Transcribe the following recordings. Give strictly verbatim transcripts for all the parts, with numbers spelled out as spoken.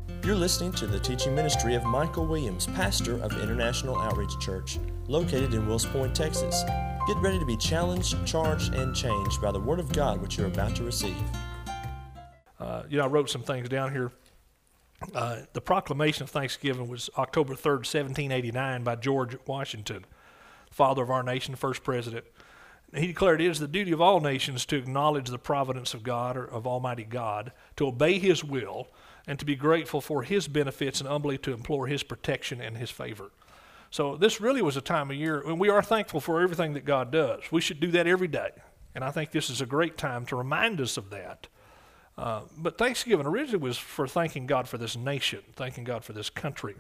You're listening to the teaching ministry of Michael Williams, pastor of International Outreach Church, located in Wills Point, Texas. Get ready to be challenged, charged, and changed by the Word of God which you're about to receive. Uh, you know, I wrote some things down here. Uh, the proclamation of Thanksgiving was October third, seventeen eighty-nine by George Washington, father of our nation, first president. He declared, "It is the duty of all nations to acknowledge the providence of God, or of Almighty God, to obey His will, and to be grateful for His benefits, and humbly to implore His protection and His favor." So this really was a time of year when we are thankful for everything that God does. We should do that every day, and I think this is a great time to remind us of that. Uh, but Thanksgiving originally was for thanking God for this nation, thanking God for this country.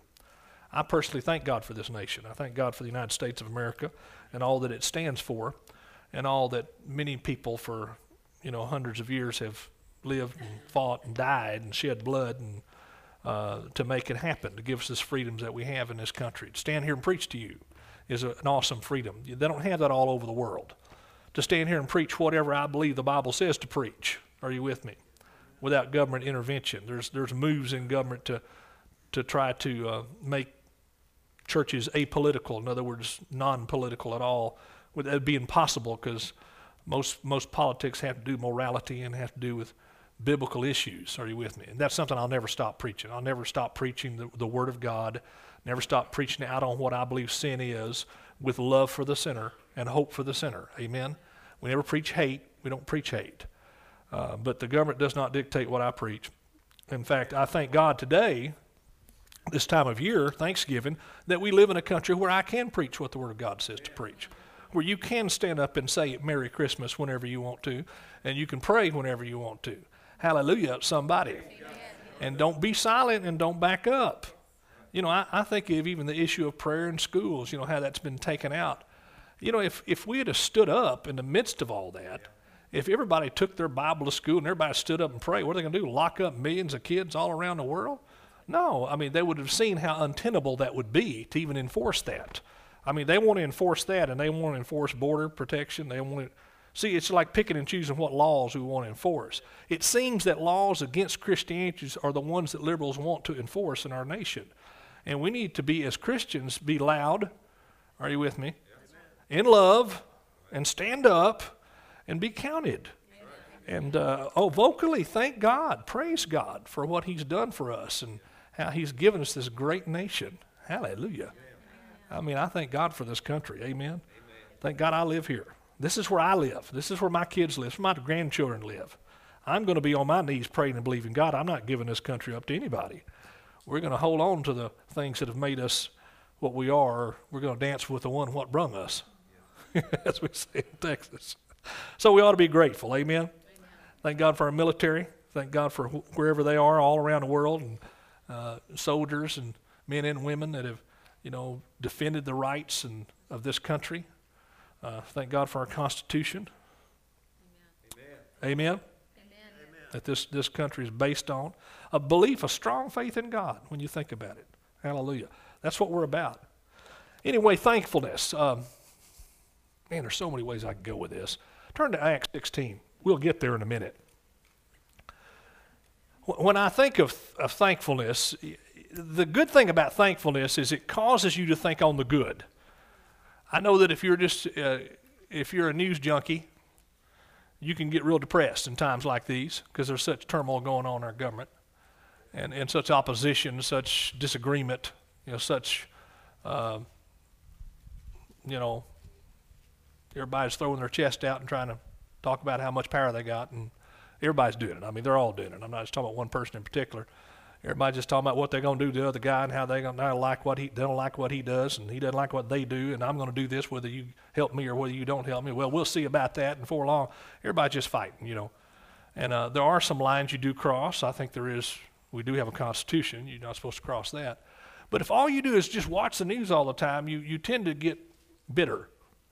I personally thank God for this nation. I thank God for the United States of America and all that it stands for, and all that many people for, you know, hundreds of years have lived and fought and died and shed blood and uh, to make it happen, to give us this freedoms that we have in this country. To stand here and preach to you is a, an awesome freedom. They don't have that all over the world. To stand here and preach whatever I believe the Bible says to preach. Are you with me? Without government intervention. There's there's moves in government to to try to uh, make churches apolitical, in other words, non-political at all. That would be impossible because most most politics have to do with morality and have to do with biblical issues. Are you with me? And that's something I'll never stop preaching. I'll never stop preaching the, the Word of God, never stop preaching out on what I believe sin is, with love for the sinner and hope for the sinner. Amen? We never preach hate. We don't preach hate. Uh, but the government does not dictate what I preach. In fact, I thank God today, this time of year, Thanksgiving, that we live in a country where I can preach what the Word of God says to preach, where you can stand up and say Merry Christmas whenever you want to, and you can pray whenever you want to. Hallelujah, somebody. And don't be silent and don't back up. You know, I, I think of even the issue of prayer in schools, you know, how that's been taken out. You know, if, if we had stood up in the midst of all that, if everybody took their Bible to school and everybody stood up and prayed, what are they going to do, lock up millions of kids all around the world? No, I mean, they would have seen how untenable that would be to even enforce that. I mean, they want to enforce that, and they want to enforce border protection. They want to, see, it's like picking and choosing what laws we want to enforce. It seems that laws against Christianity are the ones that liberals want to enforce in our nation. And we need to be, as Christians, be loud, are you with me, in love, and stand up, and be counted. And, uh, oh, vocally, thank God, praise God for what He's done for us and how He's given us this great nation. Hallelujah. I mean, I thank God for this country. Amen. Thank God I live here. This is where I live. This is where my kids live, where my grandchildren live. I'm going to be on my knees praying and believing God. I'm not giving this country up to anybody. We're going to hold on to the things that have made us what we are. We're going to dance with the one what brung us, as we say in Texas. So we ought to be grateful, amen? Amen. Thank God for our military. Thank God for wh- wherever they are all around the world, and uh, soldiers and men and women that have, you know, defended the rights and of this country. Uh, thank God for our Constitution. Amen. Amen. Amen. That this, this country is based on a belief, a strong faith in God when you think about it. Hallelujah. That's what we're about. Anyway, thankfulness. Um, Man, there's so many ways I can go with this. Turn to Acts sixteen. We'll get there in a minute. When I think of, of thankfulness, the good thing about thankfulness is it causes you to think on the good. I know that if you're just uh, if you're a news junkie, you can get real depressed in times like these because there's such turmoil going on in our government, and, and such opposition, such disagreement, you know, such uh, you know. Everybody's throwing their chest out and trying to talk about how much power they got, and everybody's doing it. I mean, they're all doing it. I'm not just talking about one person in particular. Everybody's just talking about what they're going to do to the other guy and how they're going to like what he they don't like what he does, and he doesn't like what they do, and I'm going to do this whether you help me or whether you don't help me. Well, we'll see about that. And before long, everybody's just fighting, you know. And uh, there are some lines you do cross. I think there is. We do have a Constitution. You're not supposed to cross that. But if all you do is just watch the news all the time, you you tend to get bitter.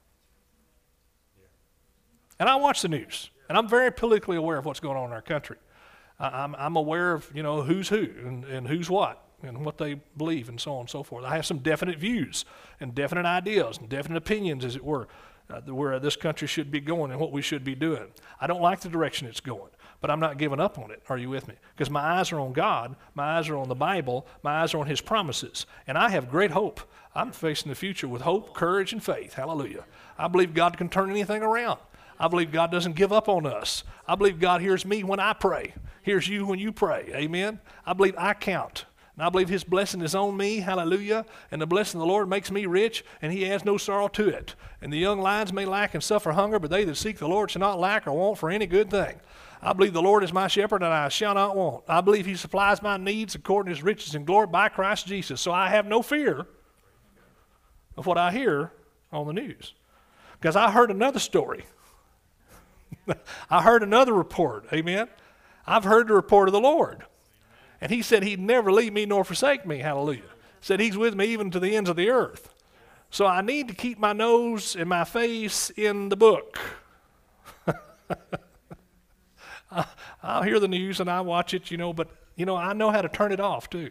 And I watch the news, and I'm very politically aware of what's going on in our country. I, I'm, I'm aware of, you know, who's who and, and who's what and what they believe and so on and so forth. I have some definite views and definite ideas and definite opinions, as it were, uh, where this country should be going and what we should be doing. I don't like the direction it's going. but I'm not giving up on it. Are you with me? Because my eyes are on God, my eyes are on the Bible, my eyes are on his promises, and I have great hope. I'm facing the future with hope, courage, and faith. Hallelujah. I believe God can turn anything around. I believe God doesn't give up on us. I believe God hears me when I pray, hears you when you pray. Amen. I believe I count. And I believe his blessing is on me, hallelujah, and the blessing of the Lord makes me rich, and he adds no sorrow to it. And the young lions may lack and suffer hunger, but they that seek the Lord shall not lack or want for any good thing. I believe the Lord is my shepherd, and I shall not want. I believe he supplies my needs according to his riches and glory by Christ Jesus. So I have no fear of what I hear on the news. Because I heard another story. I heard another report, amen? I've heard the report of the Lord. And he said he'd never leave me nor forsake me, hallelujah. Said he's with me even to the ends of the earth. So I need to keep my nose and my face in the book. I'll hear the news and I watch it, you know, but, you know, I know how to turn it off too.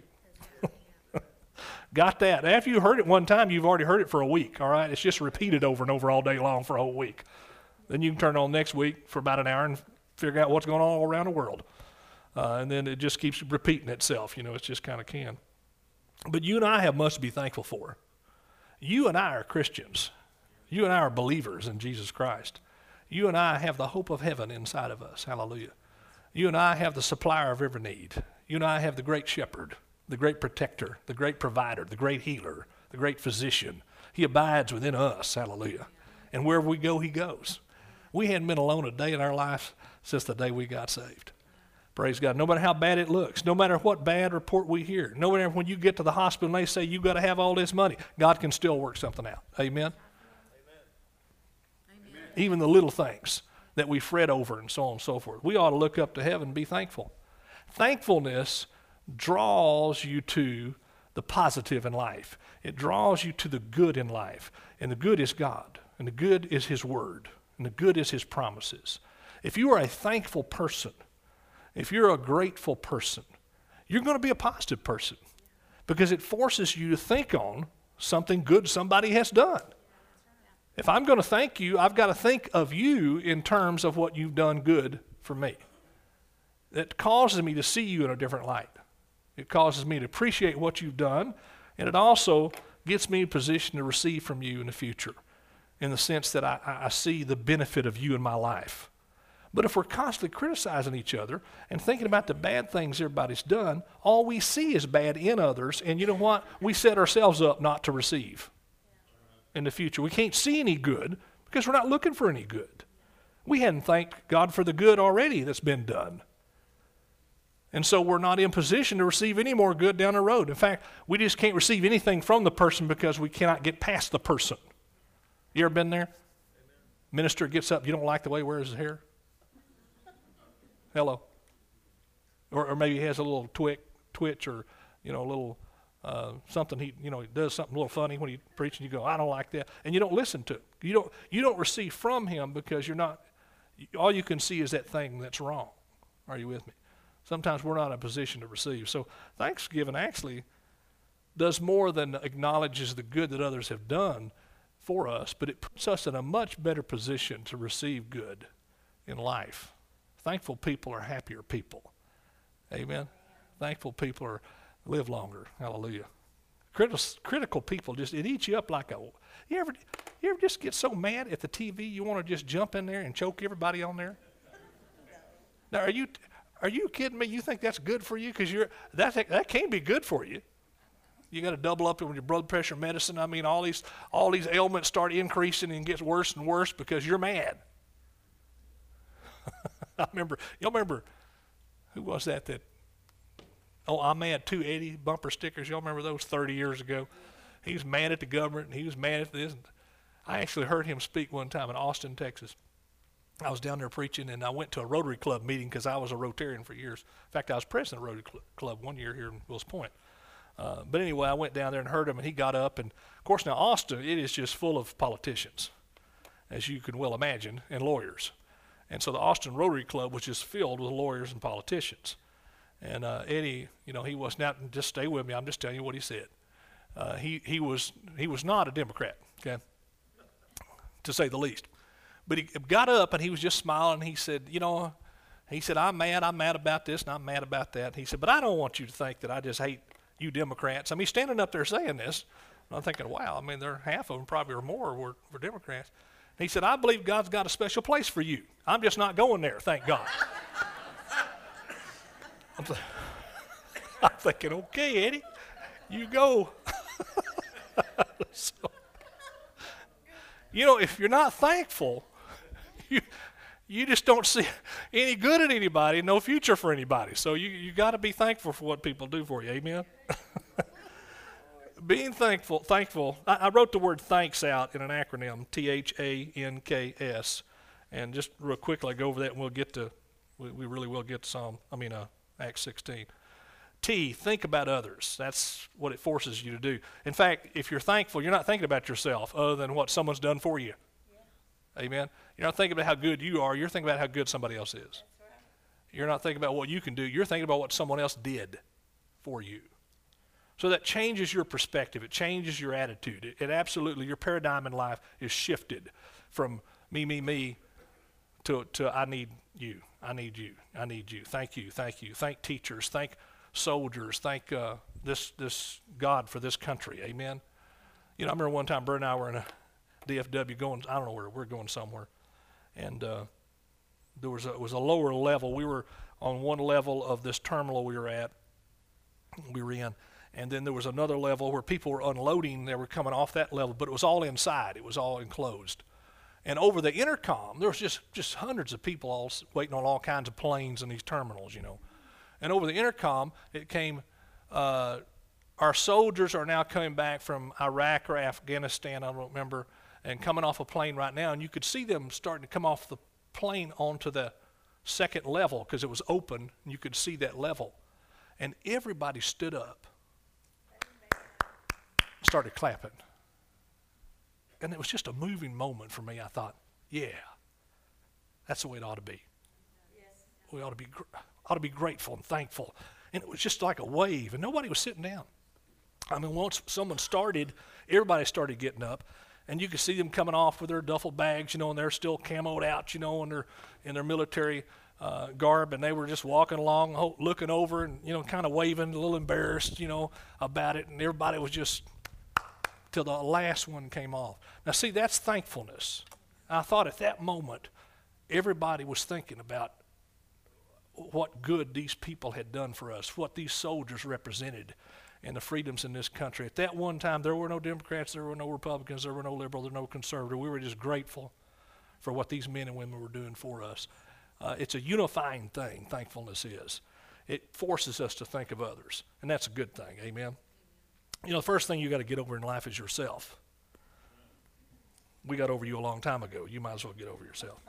Got that. After you heard it one time, you've already heard it for a week, all right? It's just repeated over and over all day long for a whole week. Then you can turn it on next week for about an hour and figure out what's going on all around the world. Uh, and then it just keeps repeating itself. You know, it's just kind of can. But you and I have much to be thankful for. You and I are Christians. You and I are believers in Jesus Christ. You and I have the hope of heaven inside of us. Hallelujah. You and I have the supplier of every need. You and I have the great shepherd, the great protector, the great provider, the great healer, the great physician. He abides within us. Hallelujah. And wherever we go, he goes. We hadn't been alone a day in our life since the day we got saved. Praise God. No matter how bad it looks, no matter what bad report we hear, no matter when you get to the hospital and they say you've got to have all this money, God can still work something out. Amen? Amen. Even the little things that we fret over and so on and so forth. We ought to look up to heaven and be thankful. Thankfulness draws you to the positive in life. It draws you to the good in life. And the good is God. And the good is his word. And the good is his promises. If you are a thankful person, if you're a grateful person, you're going to be a positive person because it forces you to think on something good somebody has done. If I'm going to thank you, I've got to think of you in terms of what you've done good for me. It causes me to see you in a different light. It causes me to appreciate what you've done, and it also gets me in a position to receive from you in the future in the sense that I, I see the benefit of you in my life. But if we're constantly criticizing each other and thinking about the bad things everybody's done, all we see is bad in others. And you know what? We set ourselves up not to receive in the future. We can't see any good because we're not looking for any good. We hadn't thanked God for the good already that's been done. And so we're not in position to receive any more good down the road. In fact, we just can't receive anything from the person because we cannot get past the person. You ever been there? Amen. Minister gets up, you don't like the way he wears his hair? Hello. Or, or maybe he has a little twitch, twitch or, you know, a little uh, something he, you know, he does something a little funny when he preaches and you go, I don't like that. And you don't listen to it. You don't, you don't receive from him because you're not, all you can see is that thing that's wrong. Are you with me? Sometimes we're not in a position to receive. So Thanksgiving actually does more than acknowledges the good that others have done for us, but it puts us in a much better position to receive good in life. Thankful people are happier people. Amen. Thankful people are live longer. Hallelujah. Critical, critical people just it eats you up like a. You ever you ever just get so mad at the T V you want to just jump in there and choke everybody on there? Now are you are you kidding me? You think that's good for you? Because you're that that can't be good for you. You got to double up on your blood pressure medicine. I mean, all these all these ailments start increasing and gets worse and worse because you're mad. I remember, y'all remember, who was that that, oh, I'm mad too, Eddie, bumper stickers. Y'all remember those thirty years ago? He was mad at the government, and he was mad at this. And I actually heard him speak one time in Austin, Texas. I was down there preaching, and I went to a Rotary Club meeting because I was a Rotarian for years. In fact, I was president of the Rotary Cl- Club one year here in Wills Point. Uh, but anyway, I went down there and heard him, and he got up. And, of course, now Austin, it is just full of politicians, as you can well imagine, and lawyers. And so the Austin Rotary Club was just filled with lawyers and politicians. And uh, Eddie, you know, he was not, just stay with me, I'm just telling you what he said. Uh, he, he, was, he was not a Democrat, okay, to say the least. But he got up and he was just smiling. He said, you know, He said, I'm mad, I'm mad about this, and I'm mad about that. He said, but I don't want you to think that I just hate you Democrats. I mean, standing up there saying this, I'm thinking, wow, I mean, there half of them probably or more were, were Democrats. He said, I believe God's got a special place for you. I'm just not going there, thank God. I'm, th- I'm thinking, okay, Eddie, you go. So, you know, if you're not thankful, you you just don't see any good in anybody, no future for anybody. So you you got to be thankful for what people do for you. Amen. Being thankful, thankful. I, I wrote the word thanks out in an acronym, T H A N K S, and just real quickly I go over that, and we'll get to, we, we really will get to Psalm. I mean, uh, Acts sixteen. T, think about others. That's what it forces you to do. In fact, if you're thankful, you're not thinking about yourself other than what someone's done for you. Yeah. Amen. You're not thinking about how good you are. You're thinking about how good somebody else is. That's right. You're not thinking about what you can do. You're thinking about what someone else did for you. So that changes your perspective. It changes your attitude. It, it absolutely, your paradigm in life is shifted from me, me, me to, to I need you. I need you. I need you. Thank you. Thank you. Thank teachers. Thank soldiers. Thank uh, this this God for this country. Amen. You know, I remember one time Bert and I were in a D F W going, I don't know where, we're going somewhere. And uh, there was a, it was a lower level. We were on one level of this terminal we were at, we were in. And then there was another level where people were unloading. They were coming off that level, but it was all inside. It was all enclosed. And over the intercom, there was just, just hundreds of people all waiting on all kinds of planes in these terminals, you know. And over the intercom, it came, uh, our soldiers are now coming back from Iraq or Afghanistan, I don't remember, and coming off a plane right now. And you could see them starting to come off the plane onto the second level because it was open, and you could see that level. And everybody stood up, started clapping. And it was just a moving moment for me. I thought, yeah, that's the way it ought to be. Yes. We ought to be gr- ought to be grateful and thankful. And it was just like a wave, and nobody was sitting down. I mean, once someone started, everybody started getting up, and you could see them coming off with their duffel bags, you know, and they're still camoed out, you know, in their in their military uh, garb, and they were just walking along, ho- looking over, and you know, kind of waving, a little embarrassed, you know, about it, and everybody was just till the last one came off. Now, see, that's thankfulness. I thought at that moment, everybody was thinking about what good these people had done for us, what these soldiers represented, and the freedoms in this country. At that one time, there were no Democrats, there were no Republicans, there were no liberals, there were no conservatives. We were just grateful for what these men and women were doing for us. Uh, it's a unifying thing, thankfulness is. It forces us to think of others, and that's a good thing, amen? You know, the first thing you got to get over in life is yourself. We got over you a long time ago. You might as well get over yourself.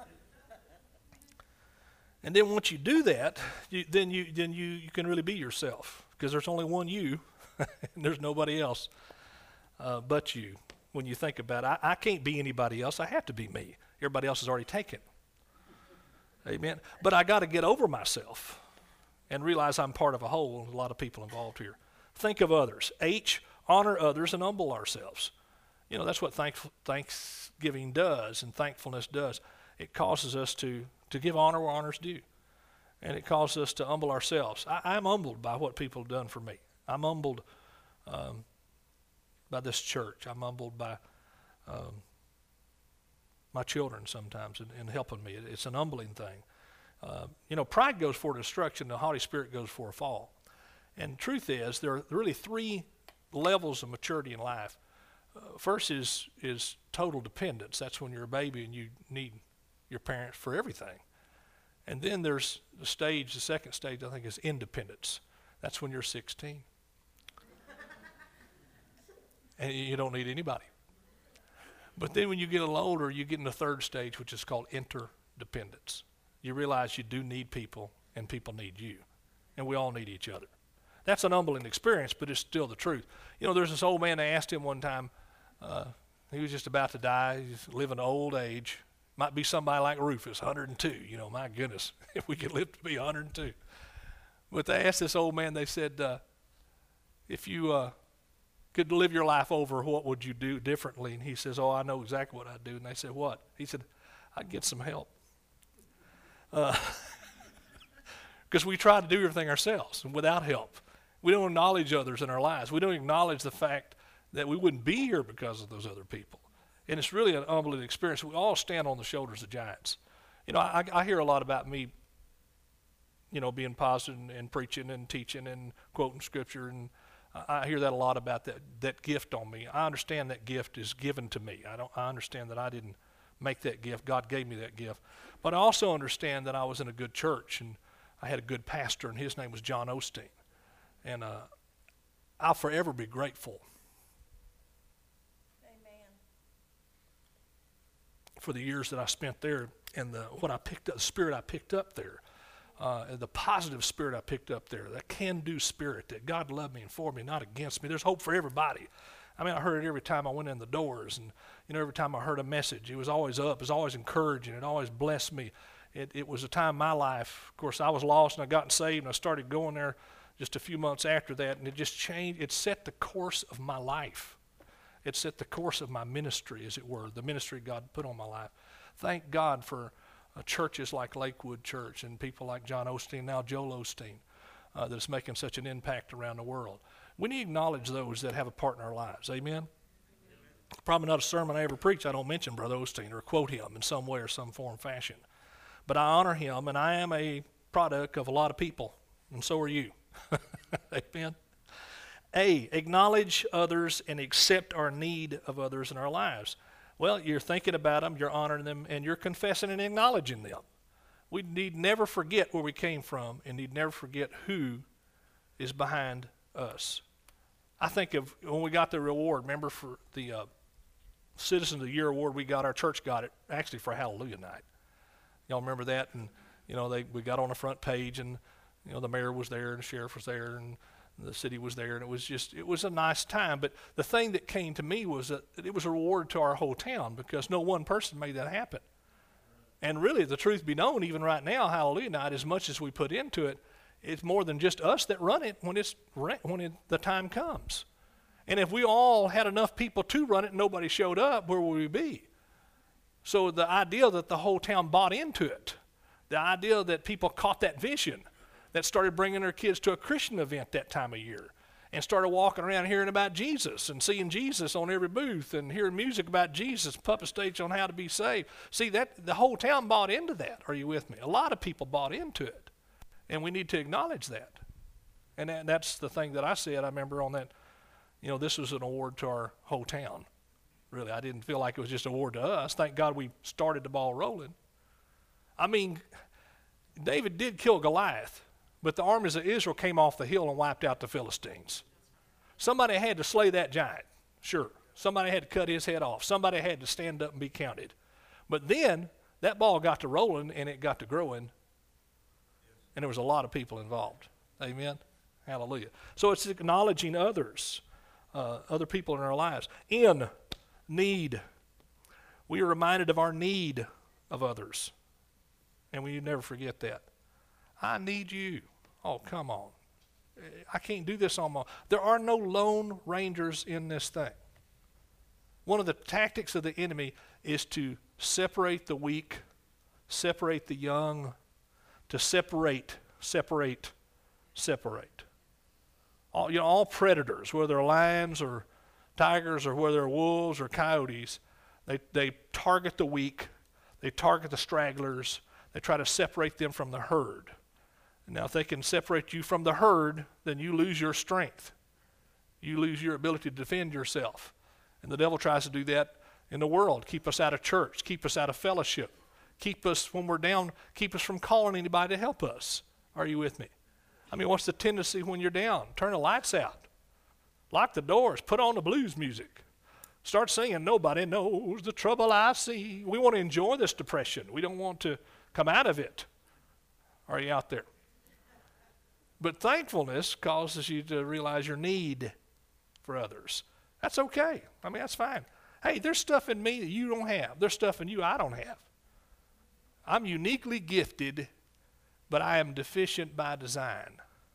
And then once you do that, you, then you then you, you can really be yourself, because there's only one you, and there's nobody else uh, but you. When you think about it, I, I can't be anybody else. I have to be me. Everybody else is already taken. Amen. But I got to get over myself and realize I'm part of a whole. A lot of people involved here. Think of others. H, honor others and humble ourselves. You know, that's what thank, Thanksgiving does and thankfulness does. It causes us to, to give honor where honor's due. And it causes us to humble ourselves. I, I'm humbled by what people have done for me. I'm humbled um, by this church. I'm humbled by um, my children sometimes in, in helping me. It, it's an humbling thing. Uh, you know, pride goes for destruction. The haughty spirit goes for a fall. And the truth is, there are really three levels of maturity in life. Uh, first is is total dependence. That's when you're a baby and you need your parents for everything. And then there's the stage, the second stage, I think, is independence. That's when you're sixteen. And you don't need anybody. But then when you get a little older, you get in the third stage, which is called interdependence. You realize you do need people, and people need you. And we all need each other. That's an humbling experience, but it's still the truth. You know, there's this old man, they asked him one time, uh, he was just about to die, he's living old age. Might be somebody like Rufus, one hundred two. You know, my goodness, if we could live to be one hundred two. But they asked this old man, they said, uh, if you uh, could live your life over, what would you do differently? And he says, oh, I know exactly what I'd do. And they said, what? He said, I'd get some help. Uh, because we try to do everything ourselves and without help. We don't acknowledge others in our lives. We don't acknowledge the fact that we wouldn't be here because of those other people. And it's really an unbelievable experience. We all stand on the shoulders of giants. You know, I, I hear a lot about me, you know, being positive and, and preaching and teaching and quoting scripture, and I hear that a lot about that that gift on me. I understand that gift is given to me. I don't. I understand that I didn't make that gift. God gave me that gift. But I also understand that I was in a good church, and I had a good pastor, and his name was John Osteen. And uh, I'll forever be grateful Amen. for the years that I spent there and the what I picked up, the spirit I picked up there. Uh, the positive spirit I picked up there, that can-do spirit, that God loved me and for me, not against me. There's hope for everybody. I mean, I heard it every time I went in the doors, and you know, every time I heard a message, it was always up, it was always encouraging, it always blessed me. It, it was a time in my life, of course, I was lost and I got saved, and I started going there just a few months after that, and it just changed. It set the course of my life. It set the course of my ministry, as it were, the ministry God put on my life. Thank God for Uh, churches like Lakewood Church and people like John Osteen, now Joel Osteen, uh, that's making such an impact around the world. We need to acknowledge those that have a part in our lives. Amen? Amen. Probably not a sermon I ever preach I don't mention Brother Osteen or quote him in some way or some form fashion. But I honor him, and I am a product of a lot of people, and so are you. Amen? A, acknowledge others and accept our need of others in our lives. Well, you're thinking about them, you're honoring them, and you're confessing and acknowledging them. We need never forget where we came from, and need never forget who is behind us. I think of when we got the reward, remember for the uh, Citizen of the Year award we got, our church got it, actually for Hallelujah Night. Y'all remember that? And, you know, they we got on the front page, and, you know, the mayor was there, and the sheriff was there, and the city was there, and it was just, it was a nice time. But the thing that came to me was that it was a reward to our whole town, because no one person made that happen. And really, the truth be known, even right now, Hallelujah Night, as much as we put into it, it's more than just us that run it when it's when it, the time comes. And if we all had enough people to run it and nobody showed up, where would we be? So the idea that the whole town bought into it, the idea that people caught that vision, that started bringing their kids to a Christian event that time of year, and started walking around hearing about Jesus and seeing Jesus on every booth and hearing music about Jesus, puppet stage on how to be saved. See, that the whole town bought into that. Are you with me? A lot of people bought into it, and we need to acknowledge that. And that, that's the thing that I said. I remember on that, you know, this was an award to our whole town. Really, I didn't feel like it was just an award to us. Thank God we started the ball rolling. I mean, David did kill Goliath, but the armies of Israel came off the hill and wiped out the Philistines. Somebody had to slay that giant, sure. Somebody had to cut his head off. Somebody had to stand up and be counted. But then that ball got to rolling, and it got to growing, and there was a lot of people involved. Amen? Hallelujah. So it's acknowledging others, uh, other people in our lives. In need. We are reminded of our need of others, and we never forget that. I need you. Oh, come on. I can't do this on my own. There are no lone rangers in this thing. One of the tactics of the enemy is to separate the weak, separate the young, to separate, separate, separate. All, you know, all predators, whether they're lions or tigers or whether they're wolves or coyotes, they, they target the weak, they target the stragglers, they try to separate them from the herd. Now, if they can separate you from the herd, then you lose your strength. You lose your ability to defend yourself. And the devil tries to do that in the world, keep us out of church, keep us out of fellowship, keep us, when we're down, keep us from calling anybody to help us. Are you with me? I mean, what's the tendency when you're down? Turn the lights out. Lock the doors. Put on the blues music. Start singing, "Nobody Knows the Trouble I See." We want to enjoy this depression. We don't want to come out of it. Are you out there? But thankfulness causes you to realize your need for others. That's okay. I mean, that's fine. Hey, there's stuff in me that you don't have. There's stuff in you I don't have. I'm uniquely gifted, but I am deficient by design.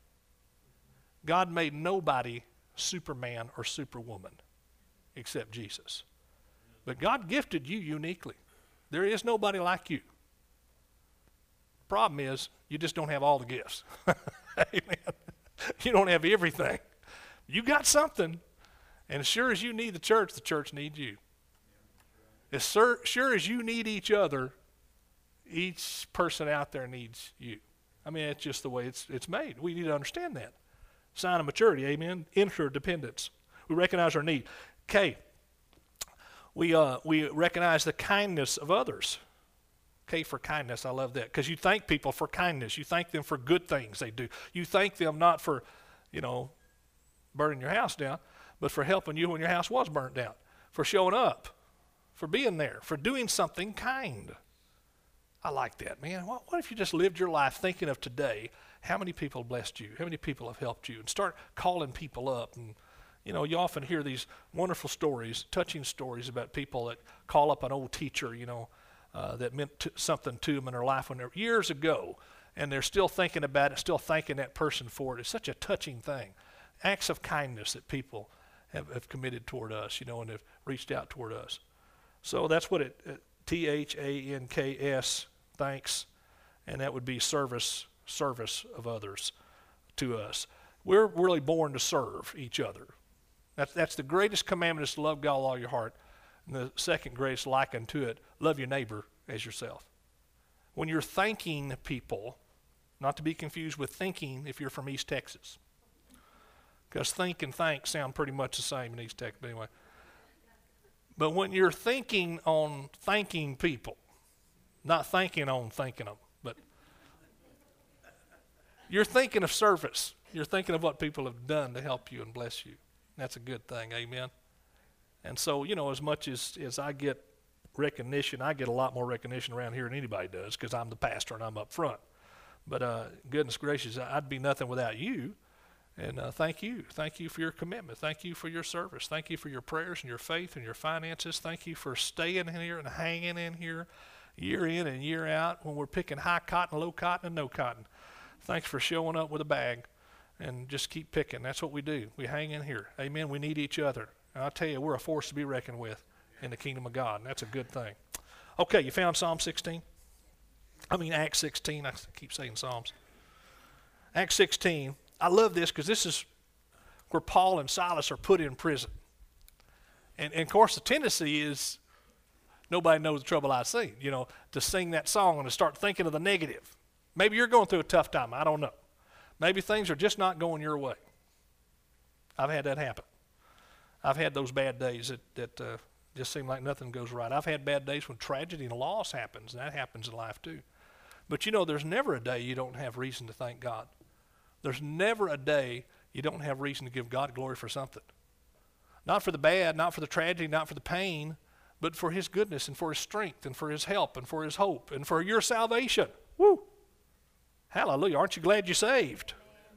God made nobody Superman or Superwoman except Jesus. But God gifted you uniquely. There is nobody like you. Problem is, you just don't have all the gifts. Amen. You don't have everything. You got something, and as sure as you need the church, the church needs you. As sur- sure as you need each other, each person out there needs you. I mean, it's just the way it's it's made. We need to understand that. Sign of maturity, amen. Interdependence. We recognize our need. K, we uh, we recognize the kindness of others. K for kindness, I love that. Because you thank people for kindness. You thank them for good things they do. You thank them not for, you know, burning your house down, but for helping you when your house was burnt down. For showing up. For being there. For doing something kind. I like that, man. What, what if you just lived your life thinking of today, how many people blessed you? How many people have helped you? And start calling people up. And, you know, you often hear these wonderful stories, touching stories about people that call up an old teacher, you know, Uh, that meant to, something to them in their life when they were years ago, and they're still thinking about it, still thanking that person for it. It's such a touching thing. Acts of kindness that people have, have committed toward us, you know, and have reached out toward us. So that's what it, uh, T H A N K S, thanks, and that would be service, service of others to us. We're really born to serve each other. That's, that's the greatest commandment, is to love God with all your heart. And the second greatest liken to it, love your neighbor as yourself. When you're thanking people, not to be confused with thinking if you're from East Texas, because think and thank sound pretty much the same in East Texas, but anyway. But when you're thinking on thanking people, not thinking on thanking them, but you're thinking of service. You're thinking of what people have done to help you and bless you. That's a good thing, amen. And so, you know, as much as, as I get recognition, I get a lot more recognition around here than anybody does, because I'm the pastor and I'm up front. But uh, goodness gracious, I'd be nothing without you. And uh, thank you. Thank you for your commitment. Thank you for your service. Thank you for your prayers and your faith and your finances. Thank you for staying in here and hanging in here year in and year out when we're picking high cotton, low cotton, and no cotton. Thanks for showing up with a bag, and just keep picking. That's what we do. We hang in here. Amen. We need each other. And I'll tell you, we're a force to be reckoned with in the kingdom of God, and that's a good thing. Okay, you found Psalm sixteen? I mean, Acts sixteen. I keep saying Psalms. Acts sixteen. I love this because this is where Paul and Silas are put in prison. And, and, of course, the tendency is nobody knows the trouble I've seen, you know, to sing that song and to start thinking of the negative. Maybe you're going through a tough time. I don't know. Maybe things are just not going your way. I've had that happen. I've had those bad days that, that uh, just seem like nothing goes right. I've had bad days when tragedy and loss happens, and that happens in life too. But you know, there's never a day you don't have reason to thank God. There's never a day you don't have reason to give God glory for something. Not for the bad, not for the tragedy, not for the pain, but for his goodness and for his strength and for his help and for his hope and for your salvation. Woo! Hallelujah. Aren't you glad you're saved?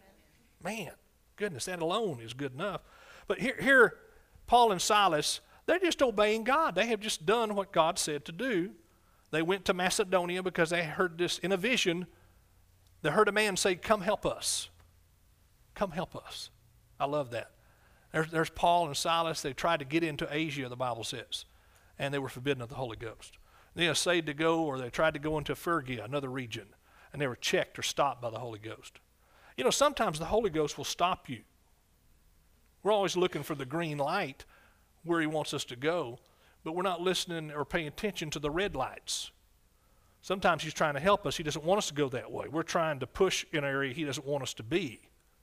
Man, goodness, that alone is good enough. But here, here Paul and Silas, they're just obeying God. They have just done what God said to do. They went to Macedonia because they heard this in a vision. They heard a man say, come help us. Come help us. I love that. There's, there's Paul and Silas. They tried to get into Asia, the Bible says, and they were forbidden of the Holy Ghost. They essayed to go, or they tried to go into Phrygia, another region, and they were checked or stopped by the Holy Ghost. You know, sometimes the Holy Ghost will stop you. We're always looking for the green light where he wants us to go, but we're not listening or paying attention to the red lights. Sometimes he's trying to help us. He doesn't want us to go that way. We're trying to push in an area he doesn't want us to be.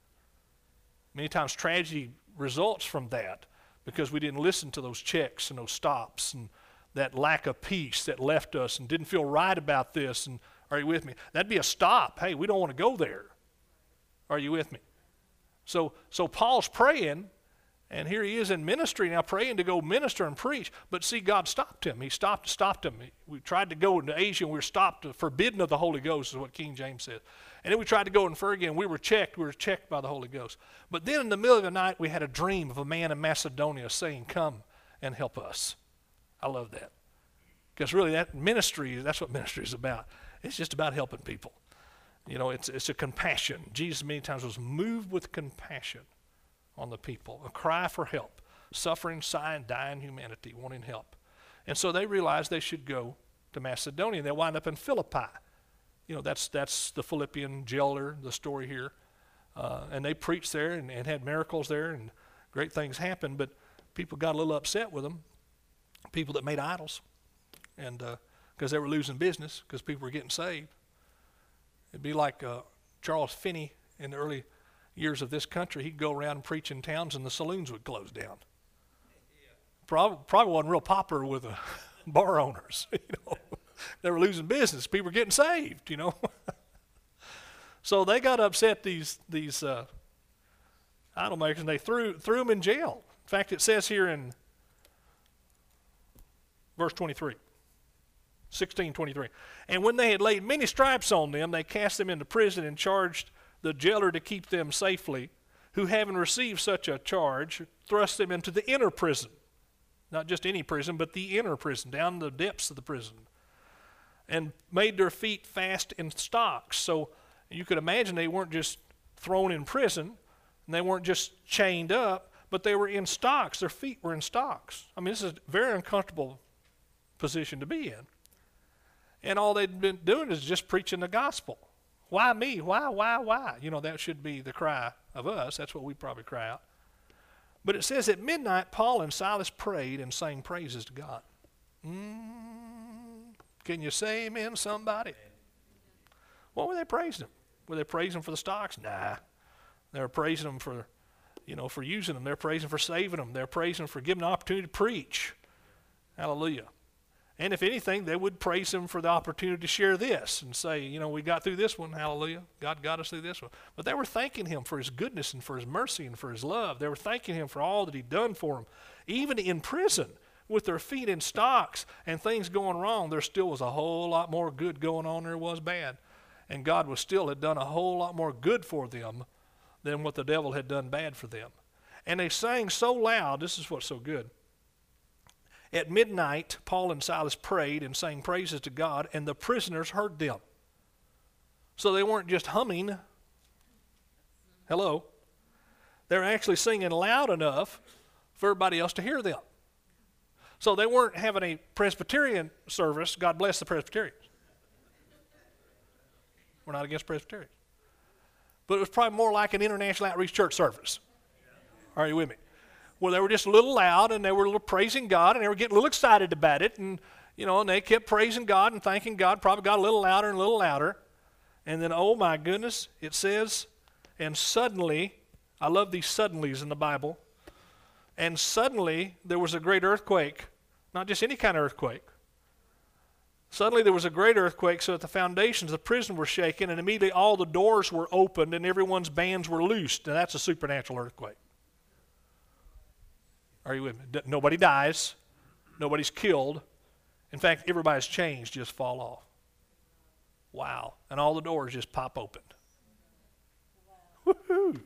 Many times tragedy results from that because we didn't listen to those checks and those stops and that lack of peace that left us and didn't feel right about this. And are you with me? That'd be a stop. Hey, we don't want to go there. Are you with me? So, so Paul's praying, and here he is in ministry now, praying to go minister and preach. But see, God stopped him. He stopped, stopped him. We tried to go into Asia, and we were stopped, forbidden of the Holy Ghost, is what King James says. And then we tried to go in Phrygia, and we were checked. We were checked by the Holy Ghost. But then in the middle of the night, we had a dream of a man in Macedonia saying, "Come and help us." I love that, because really, that ministry—that's what ministry is about. It's just about helping people. You know, it's it's a compassion. Jesus many times was moved with compassion on the people, a cry for help, suffering, sighing, dying humanity, wanting help. And so they realized they should go to Macedonia. They wind up in Philippi. you know, that's that's the Philippian jailer, the story here. Uh, and they preached there and, and had miracles there, and great things happened, but people got a little upset with them, people that made idols, and because uh, they were losing business, because people were getting saved. It'd be like uh, Charles Finney in the early years of this country. He'd go around and preach in towns, and the saloons would close down. Probably, probably wasn't real popular with the bar owners, you know. They were losing business. People were getting saved, you know. So they got upset, these these uh, idol makers, and they threw threw them in jail. In fact, it says here in verse twenty-three, sixteen twenty-three. And when they had laid many stripes on them, they cast them into prison and charged the jailer to keep them safely, who having received such a charge, thrust them into the inner prison. Not just any prison, but the inner prison, down the depths of the prison, and made their feet fast in stocks. So you could imagine they weren't just thrown in prison, and they weren't just chained up, but they were in stocks. Their feet were in stocks. I mean, this is a very uncomfortable position to be in. And all they'd been doing is just preaching the gospel. Why me? Why, why, why? You know, that should be the cry of us. That's what we probably cry out. But it says at midnight, Paul and Silas prayed and sang praises to God. Mm, can you say amen, somebody? What were they praising him? Were they praising him for the stocks? Nah. They were praising him for, you know, for using them. They're praising him for saving them. They're praising him for giving the opportunity to preach. Hallelujah. And if anything, they would praise him for the opportunity to share this and say, you know, we got through this one, hallelujah. God got us through this one. But they were thanking him for his goodness and for his mercy and for his love. They were thanking him for all that he'd done for them. Even in prison, with their feet in stocks and things going wrong, there still was a whole lot more good going on than there was bad. And God was still had done a whole lot more good for them than what the devil had done bad for them. And they sang so loud, this is what's so good. At midnight, Paul and Silas prayed and sang praises to God, and the prisoners heard them. So they weren't just humming. Hello. They were actually singing loud enough for everybody else to hear them. So they weren't having a Presbyterian service. God bless the Presbyterians. We're not against Presbyterians. But it was probably more like an International Outreach Church service. Are you with me? Where they were just a little loud, and they were a little praising God, and they were getting a little excited about it, and you know, and they kept praising God and thanking God, probably got a little louder and a little louder. And then, oh my goodness, it says, and suddenly, I love these suddenlies in the Bible, and suddenly there was a great earthquake, not just any kind of earthquake. Suddenly there was a great earthquake so that the foundations of the prison were shaken, and immediately all the doors were opened and everyone's bands were loosed. And that's a supernatural earthquake. Are you with me? Nobody dies. Nobody's killed. In fact, everybody's chains just fall off. Wow. And all the doors just pop open. Wow. Woohoo.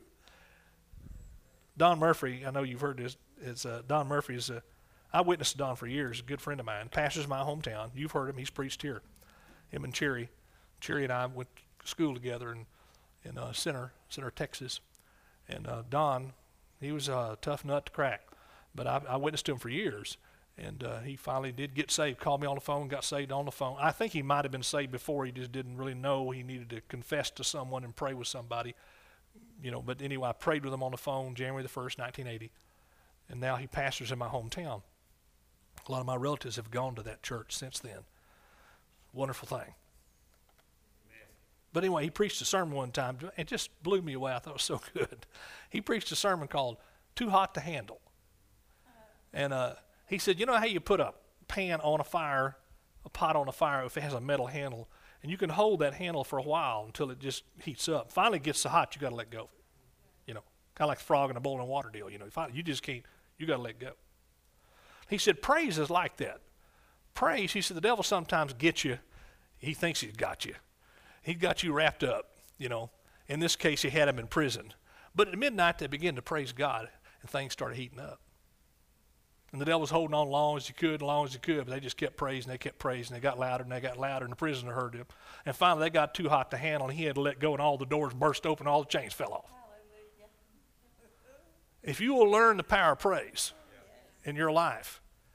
Don Murphy, I know you've heard this. It's, uh, Don Murphy is a, I witnessed Don for years, a good friend of mine. Pastors my hometown. You've heard him. He's preached here. Him and Cherry. Cherry and I went to school together in, in uh, Center, Center, Texas. And uh, Don, he was a tough nut to crack. But I, I witnessed to him for years, and uh, he finally did get saved, called me on the phone, got saved on the phone. I think he might have been saved before. He just didn't really know he needed to confess to someone and pray with somebody. You know, but anyway, I prayed with him on the phone January the first, nineteen eighty, and now he pastors in my hometown. A lot of my relatives have gone to that church since then. Wonderful thing. Amen. But anyway, he preached a sermon one time. It just blew me away. I thought it was so good. He preached a sermon called Too Hot to Handle. And uh, he said, you know how you put a pan on a fire, a pot on a fire if it has a metal handle, and you can hold that handle for a while until it just heats up. Finally it gets so hot you got to let go of it. You know, kind of like the frog in a boiling water deal. You know, you just can't, you got to let go. He said, praise is like that. Praise, he said, the devil sometimes gets you. He thinks he's got you. He got you wrapped up, you know. In this case, he had him in prison. But at midnight, they began to praise God, and things started heating up. And the devil was holding on as long as he could, as long as he could, but they just kept praising, they kept praising, they got louder and they got louder, and the prisoner heard him. And finally they got too hot to handle, and he had to let go, and all the doors burst open, all the chains fell off. Hallelujah. If you will learn the power of praise in your life,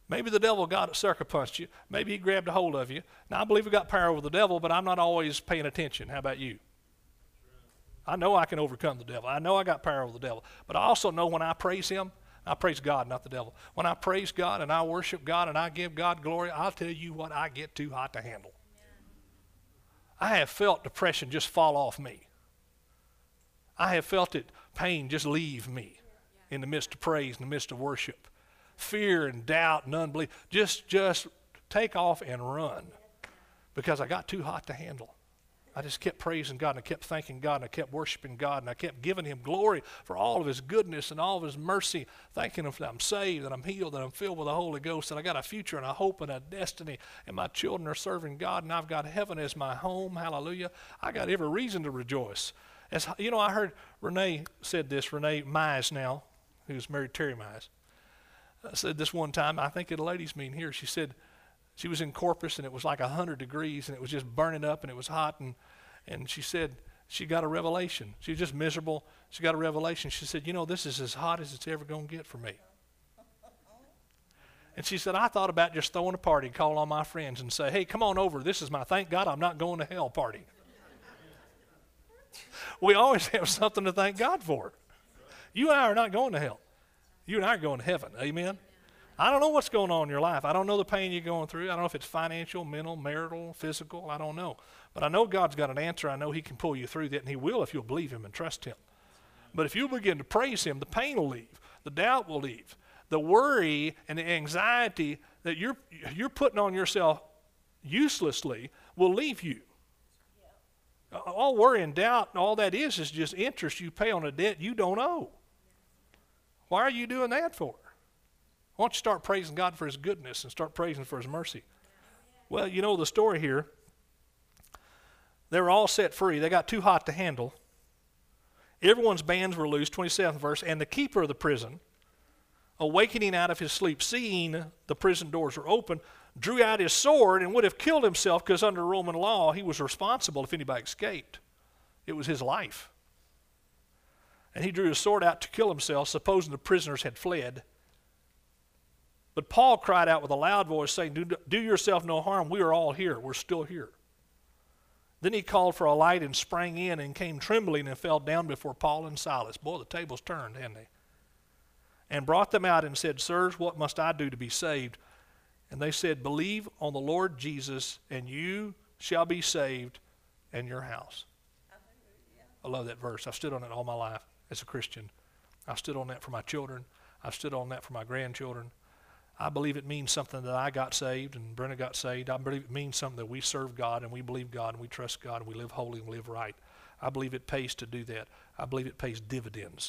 Maybe the devil got sucker punched you. Maybe he grabbed a hold of you. Now, I believe we got power over the devil, but I'm not always paying attention. How about you? I know I can overcome the devil. I know I got power over the devil. But I also know when I praise him, I praise God, not the devil. When I praise God and I worship God and I give God glory, I'll tell you what, I get too hot to handle. Yeah. I have felt depression just fall off me. I have felt it, pain just leave me in the midst of praise, in the midst of worship. Fear and doubt and unbelief, just, just take off and run because I got too hot to handle. I just kept praising God, and I kept thanking God, and I kept worshiping God, and I kept giving him glory for all of his goodness and all of his mercy, thanking him that I'm saved, that I'm healed, that I'm filled with the Holy Ghost, that I got a future and a hope and a destiny, and my children are serving God, and I've got heaven as my home. Hallelujah. I got every reason to rejoice. As you know, I heard Renee said this, Renee Mize now, who's married to Terry Mize, said this one time, I think at a ladies' meeting here, she said, she was in Corpus, and it was like one hundred degrees, and it was just burning up, and it was hot, and, and she said she got a revelation. She was just miserable. She got a revelation. She said, you know, this is as hot as it's ever going to get for me. And she said, I thought about just throwing a party, call all my friends, and say, hey, come on over. This is my thank God I'm not going to hell party. We always have something to thank God for. You and I are not going to hell. You and I are going to heaven. Amen? I don't know what's going on in your life. I don't know the pain you're going through. I don't know if it's financial, mental, marital, physical. I don't know. But I know God's got an answer. I know he can pull you through that, and he will if you'll believe him and trust him. But if you begin to praise him, the pain will leave. The doubt will leave. The worry and the anxiety that you're, you're putting on yourself uselessly will leave you. Yeah. All worry and doubt and all that is is just interest you pay on a debt you don't owe. Why are you doing that for? Why don't you start praising God for his goodness and start praising for his mercy? Well, you know the story here. They were all set free. They got too hot to handle. Everyone's bands were loose, twenty-seventh verse, and the keeper of the prison, awakening out of his sleep, seeing the prison doors were open, drew out his sword and would have killed himself because under Roman law he was responsible if anybody escaped. It was his life. And he drew his sword out to kill himself, supposing the prisoners had fled. But Paul cried out with a loud voice, saying, do, do yourself no harm. We are all here. We're still here. Then he called for a light and sprang in and came trembling and fell down before Paul and Silas. Boy, the tables turned, hadn't they? And brought them out and said, sirs, what must I do to be saved? And they said, believe on the Lord Jesus, and you shall be saved and your house. I love that verse. I've stood on it all my life as a Christian. I've stood on that for my children. I've stood on that for my grandchildren. I believe it means something that I got saved and Brenda got saved. I believe it means something that we serve God and we believe God and we trust God and we live holy and live right. I believe it pays to do that. I believe it pays dividends.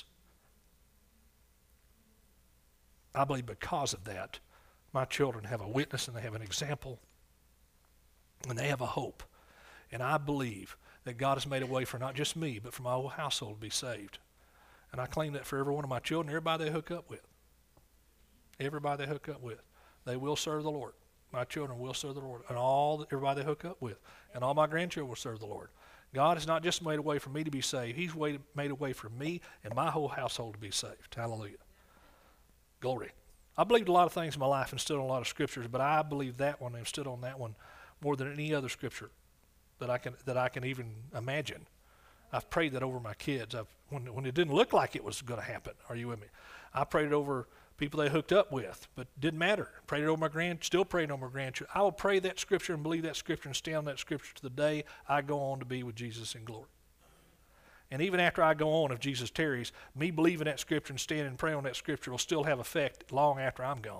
I believe because of that, my children have a witness and they have an example and they have a hope. And I believe that God has made a way for not just me, but for my whole household to be saved. And I claim that for every one of my children, everybody they hook up with. Everybody they hook up with. They will serve the Lord. My children will serve the Lord. And all everybody they hook up with. And all my grandchildren will serve the Lord. God has not just made a way for me to be saved. He's made a way for me and my whole household to be saved. Hallelujah. Glory. I believed a lot of things in my life and stood on a lot of scriptures, but I believe that one and stood on that one more than any other scripture that I can that I can even imagine. I've prayed that over my kids. I've when when it didn't look like it was going to happen. Are you with me? I prayed it over people they hooked up with, but it didn't matter. Prayed it over my grand, still praying over my grandchildren. I will pray that scripture and believe that scripture and stay on that scripture to the day I go on to be with Jesus in glory. And even after I go on, if Jesus tarries, me believing that scripture and standing and praying on that scripture will still have effect long after I'm gone.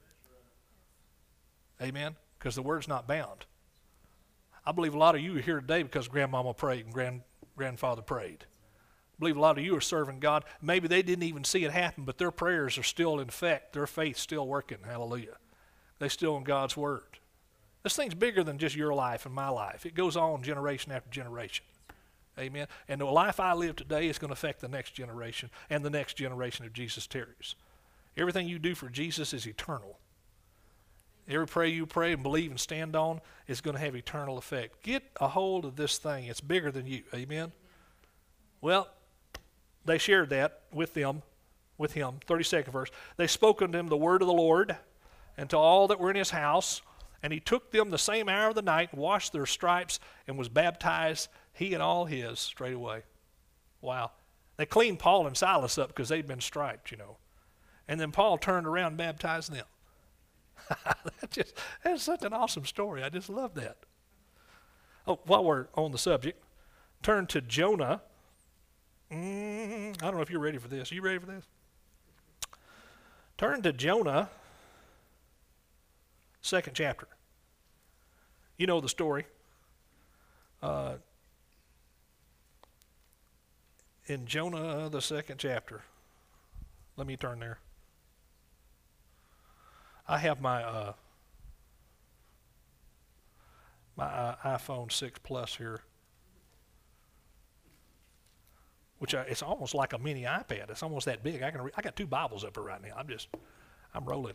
Amen? Because the word's not bound. I believe a lot of you are here today because grandmama prayed and grand, grandfather prayed. I believe a lot of you are serving God. Maybe they didn't even see it happen, but their prayers are still in effect. Their faith's still working. Hallelujah. They're still in God's word. This thing's bigger than just your life and my life. It goes on generation after generation. Amen. And the life I live today is going to affect the next generation and the next generation of Jesus tarries. Everything you do for Jesus is eternal. Every prayer you pray and believe and stand on is going to have eternal effect. Get a hold of this thing. It's bigger than you. Amen. Well, they shared that with them, with him. thirty-second verse. They spoke unto him the word of the Lord and to all that were in his house. And he took them the same hour of the night, washed their stripes, and was baptized, he and all his, straightway. Wow. They cleaned Paul and Silas up because they'd been striped, you know. And then Paul turned around and baptized them. that just, that's such an awesome story. I just love that. Oh, while we're on the subject, turn to Jonah. Mm, I don't know if you're ready for this. Are you ready for this? Turn to Jonah, second chapter. You know the story. Uh, in Jonah, the second chapter. Let me turn there. I have my uh, my uh, iPhone six Plus here, which I, it's almost like a mini iPad. It's almost that big. I can re- I got two Bibles up here right now. I'm just I'm rolling.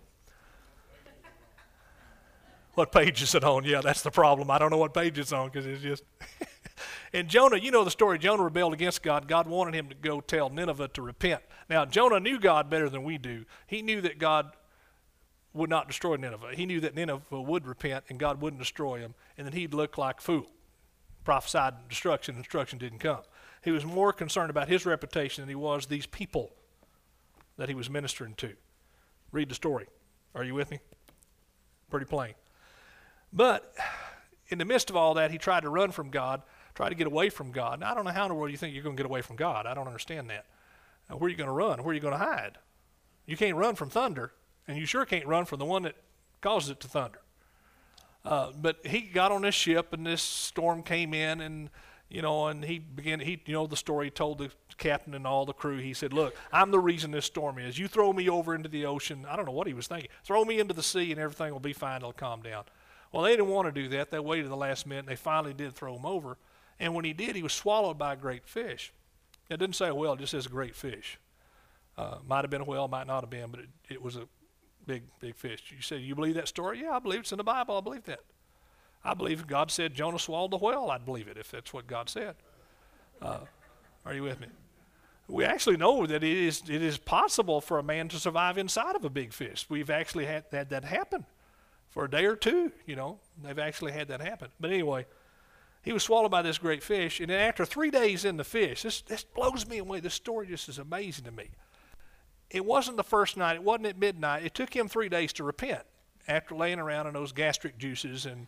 What page is it on? Yeah, that's the problem. I don't know what page it's on because it's just. And Jonah, you know the story. Jonah rebelled against God. God wanted him to go tell Nineveh to repent. Now, Jonah knew God better than we do. He knew that God would not destroy Nineveh. He knew that Nineveh would repent and God wouldn't destroy him, and then he'd look like a fool. Prophesied destruction, and destruction didn't come. He was more concerned about his reputation than he was these people that he was ministering to. Read the story. Are you with me? Pretty plain. But in the midst of all that, he tried to run from God, tried to get away from God. Now, I don't know how in the world you think you're going to get away from God. I don't understand that. Now, where are you going to run? Where are you going to hide? You can't run from thunder, and you sure can't run from the one that causes it to thunder. Uh, but he got on this ship, and this storm came in, and you know, and he began. He, you know, the story he told the captain and all the crew. He said, "Look, I'm the reason this storm is. You throw me over into the ocean. I don't know what he was thinking. Throw me into the sea, and everything will be fine. It'll calm down." Well, they didn't want to do that. They waited to the last minute, and they finally did throw him over. And when he did, he was swallowed by a great fish. It didn't say a whale; it just says a great fish. Uh, might have been a whale, might not have been, but it, it was a big, big fish. You say, you believe that story? Yeah, I believe it's in the Bible. I believe that. I believe if God said Jonah swallowed the whale, I'd believe it if that's what God said. Uh, are you with me? We actually know that it is it is possible for a man to survive inside of a big fish. We've actually had, had that happen for a day or two, you know. They've actually had that happen. But anyway, he was swallowed by this great fish, and then after three days in the fish, this, this blows me away. This story just is amazing to me. It wasn't the first night. It wasn't at midnight. It took him three days to repent after laying around in those gastric juices and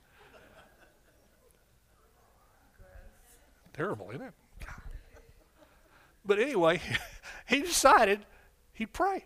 terrible, isn't it? God. But anyway, he decided he'd pray.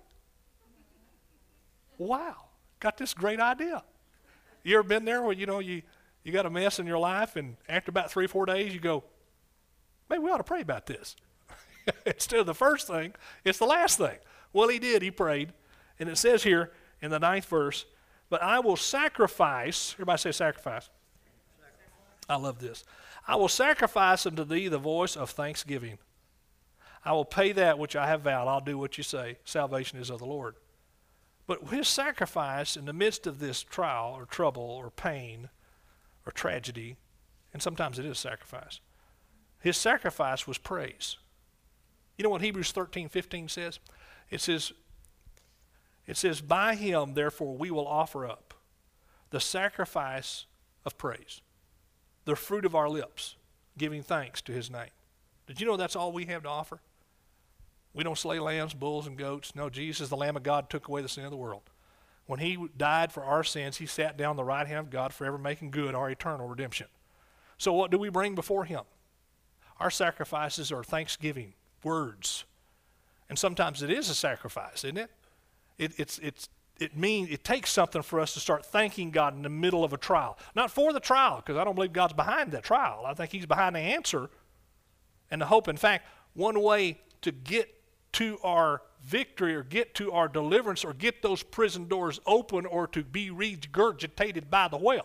Wow, got this great idea. You ever been there where, you know, you, you got a mess in your life, and after about three or four days, you go, maybe we ought to pray about this. Instead of the first thing, it's the last thing. Well, he did. He prayed. And it says here in the ninth verse, but I will sacrifice, everybody say sacrifice. I love this. I will sacrifice unto thee the voice of thanksgiving. I will pay that which I have vowed. I'll do what you say. Salvation is of the Lord. But his sacrifice in the midst of this trial or trouble or pain or tragedy, and sometimes it is sacrifice, his sacrifice was praise. You know what Hebrews thirteen fifteen says? It says, it says, by him, therefore, we will offer up the sacrifice of praise, the fruit of our lips, giving thanks to his name. Did you know that's all we have to offer? We don't slay lambs, bulls, and goats. No, Jesus, the Lamb of God, took away the sin of the world. When he died for our sins, he sat down on the right hand of God, forever making good our eternal redemption. So what do we bring before him? Our sacrifices are thanksgiving, words. And sometimes it is a sacrifice, isn't it? It it's it's it means it takes something for us to start thanking God in the middle of a trial. Not for the trial, because I don't believe God's behind that trial. I think he's behind the answer and the hope. In fact, one way to get to our victory or get to our deliverance or get those prison doors open or to be regurgitated by the whale.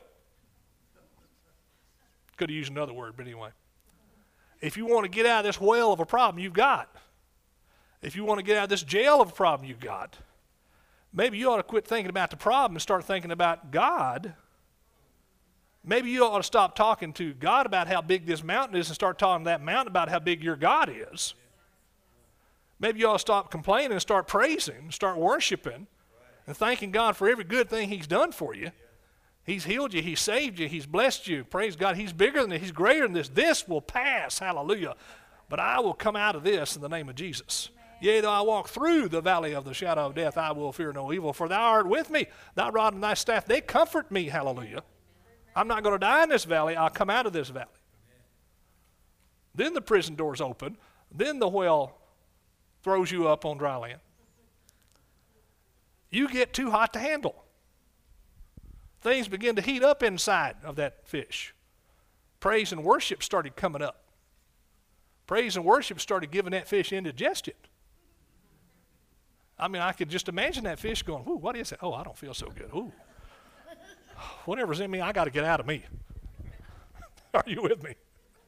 Could have used another word, but anyway. If you want to get out of this whale of a problem you've got, if you want to get out of this jail of a problem you've got, maybe you ought to quit thinking about the problem and start thinking about God. Maybe you ought to stop talking to God about how big this mountain is and start talking to that mountain about how big your God is. Maybe you ought to stop complaining and start praising, start worshiping, and thanking God for every good thing he's done for you. He's healed you. He's saved you. He's blessed you. Praise God. He's bigger than this. He's greater than this. This will pass. Hallelujah. But I will come out of this in the name of Jesus. Yea, though I walk through the valley of the shadow of death, I will fear no evil, for thou art with me. Thy rod and thy staff, they comfort me. Hallelujah. I'm not going to die in this valley. I'll come out of this valley. Then the prison doors open. Then the well throws you up on dry land. You get too hot to handle. Things begin to heat up inside of that fish. Praise and worship started coming up. Praise and worship started giving that fish indigestion. I mean, I could just imagine that fish going, "Ooh, what is it? Oh, I don't feel so good. Ooh, whatever's in me, I got to get out of me." Are you with me?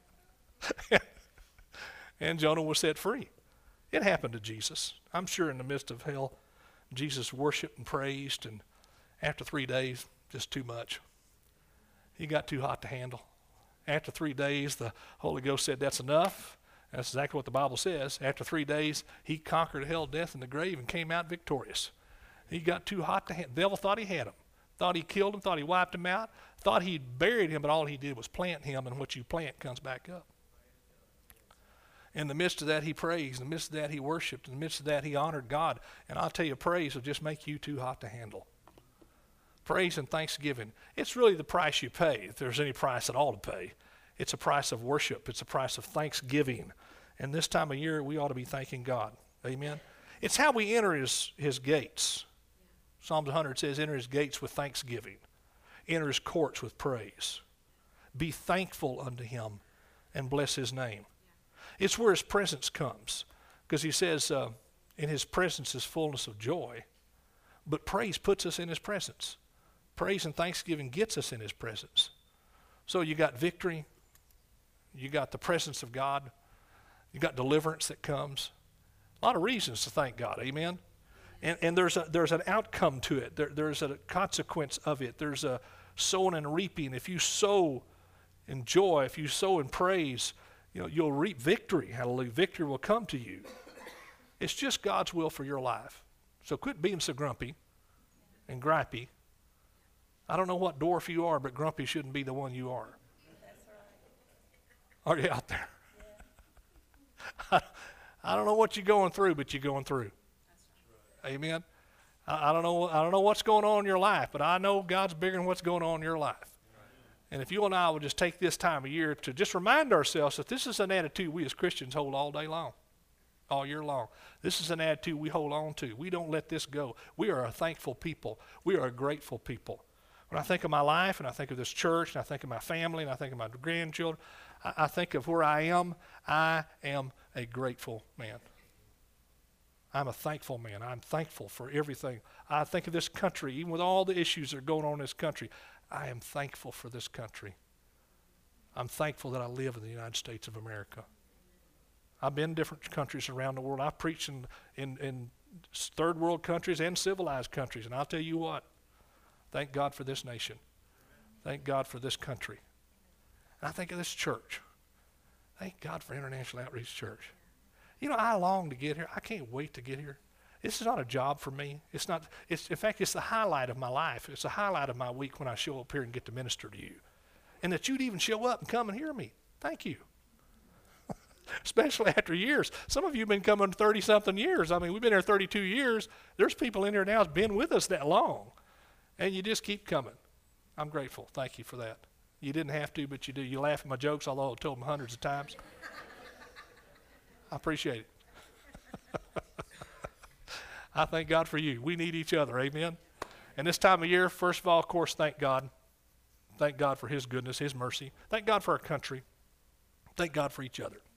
And Jonah was set free. It happened to Jesus. I'm sure in the midst of hell, Jesus worshiped and praised, and after three days, just too much. He got too hot to handle. After three days, the Holy Ghost said, "That's enough." That's exactly what the Bible says. After three days, he conquered hell, death, and the grave and came out victorious. He got too hot to handle. The devil thought he had him. Thought he killed him, thought he wiped him out, thought he'd buried him, but all he did was plant him, and what you plant comes back up. In the midst of that, he praised. In the midst of that, he worshiped. In the midst of that, he honored God. And I'll tell you, praise will just make you too hot to handle. Praise and thanksgiving. It's really the price you pay, if there's any price at all to pay. It's a price of worship. It's a price of thanksgiving. And this time of year, we ought to be thanking God. Amen? It's how we enter his, his gates. Psalms one hundred says, enter his gates with thanksgiving. Enter his courts with praise. Be thankful unto him and bless his name. It's where his presence comes. Because he says, uh, in his presence is fullness of joy. But praise puts us in his presence. Praise and thanksgiving gets us in his presence. So you got victory. You got the presence of God. You got deliverance that comes. A lot of reasons to thank God. Amen? And, and there's a there's an outcome to it. There, there's a consequence of it. There's a sowing and reaping. If you sow in joy, if you sow in praise, you know, you'll reap victory. Hallelujah. Victory will come to you. It's just God's will for your life. So quit being so grumpy and gripey. I don't know what dwarf you are, but grumpy shouldn't be the one you are. Are you out there? Yeah. I don't know what you're going through, but you're going through. Right. Amen. I, I don't know. I don't know what's going on in your life, but I know God's bigger than what's going on in your life. Right. And if you and I will just take this time of year to just remind ourselves that this is an attitude we as Christians hold all day long, all year long. This is an attitude we hold on to. We don't let this go. We are a thankful people. We are a grateful people. When I think of my life, and I think of this church, and I think of my family, and I think of my grandchildren, I, I think of where I am. I am a grateful man. I'm a thankful man. I'm thankful for everything. I think of this country, even with all the issues that are going on in this country. I am thankful for this country. I'm thankful that I live in the United States of America. I've been in different countries around the world. I've preached in, in, in third world countries and civilized countries, and I'll tell you what, thank God for this nation. Thank God for this country. And I think of this church. Thank God for International Outreach Church. You know, I long to get here. I can't wait to get here. This is not a job for me. It's not. It's in fact, it's the highlight of my life. It's the highlight of my week when I show up here and get to minister to you. And that you'd even show up and come and hear me. Thank you. Especially after years. Some of you have been coming thirty-something years. I mean, we've been here thirty-two years. There's people in here now that's been with us that long. And you just keep coming. I'm grateful. Thank you for that. You didn't have to, but you do. You laugh at my jokes, although I've told them hundreds of times. I appreciate it. I thank God for you. We need each other. Amen. And this time of year, first of all, of course, thank God. Thank God for his goodness, his mercy. Thank God for our country. Thank God for each other.